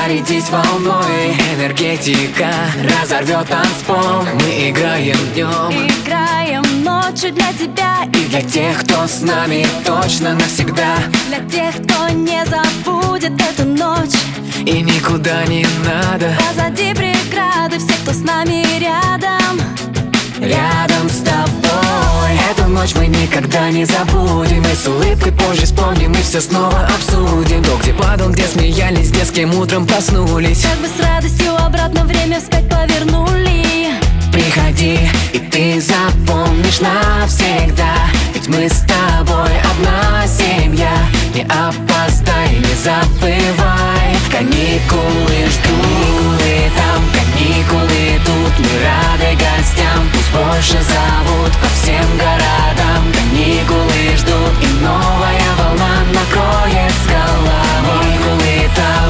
зарядись волной. Энергетика разорвет танцпол. Мы играем днем, играем ночью для тебя и для тех, кто с нами точно навсегда. Для тех, кто не забудет эту ночь. И никуда не надо. Позади преграды, все, кто с нами рядом. Рядом с тобой. Эту ночь мы никогда не забудем. И с улыбкой позже вспомним и все снова обсудим. То, где падал, где смеялись, где с кем утром проснулись. Как бы с радостью обратно время вспять повернули. Приходи, и ты запомнишь навсегда. Ведь мы с тобой одна семья. Не опоздай, не забывай. Каникулы ждут, каникулы там, каникулы тут. Мы рады гостям, пусть больше зовут по всем городам. Каникулы ждут, и новая волна накроет с головой. Каникулы там,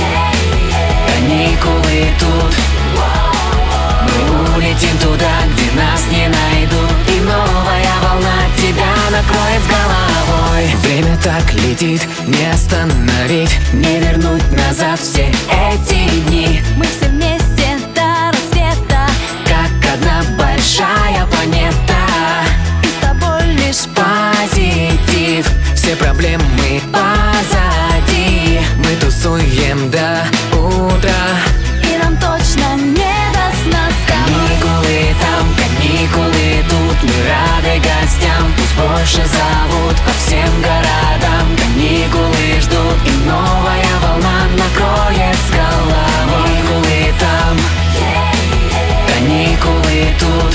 каникулы тут. Мы улетим туда, где нас не найдут. И новая волна тебя накроет с головой. Время так летит, не остановить, не вернуть назад все эти дни. Мы все вместе до рассвета, как одна большая планета. и с тобой лишь Позитив, все проблемы позади. Мы тусуем до утра. и нам точно не до сна с тобой. Каникулы там, каникулы тут. Мы рады гостям, пусть больше зовут по всем городам. Каникулы ждут, и новая волна накроет с головой. Каникулы там, каникулы тут.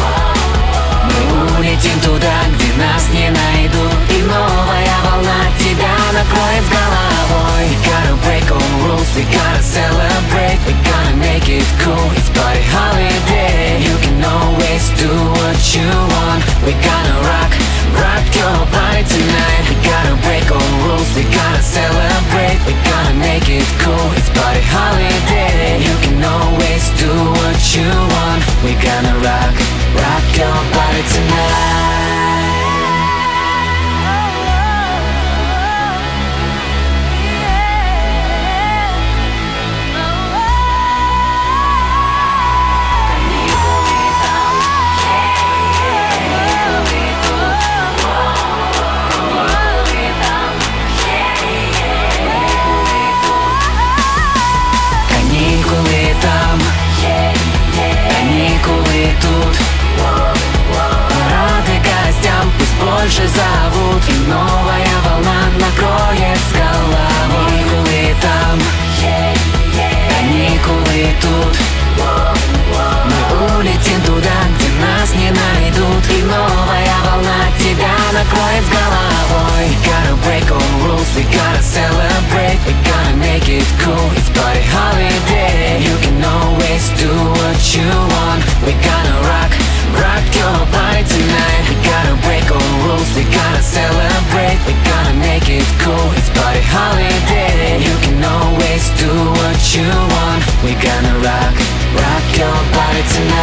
Мы улетим туда, где нас не найдут. И новая волна тебя накроет с головой. We gotta break all rules, we gotta celebrate. We gonna make it cool, it's party holiday. You can always do what you want. We gonna rock your body tonight. We gotta break all rules, we gotta celebrate. We gonna make it cool, it's party holiday. You can always do what you want. We gonna rock your body tonight. Каникулы там, каникулы тут. Мы рады гостям, пусть больше зовут. И новая волна накроет с головой. Каникулы там, каникулы тут. Мы улетим туда, где нас не найдут. И новая волна тебя накроет с головой. We gotta break all rules, we gotta celebrate. We gonna make it cool, it's party holiday. You can always do what you want. We gonna rock your body tonight. We gotta break all rules, we gotta celebrate. We gonna make it cool, it's party holiday. You can always do what you want. We gonna rock your body tonight.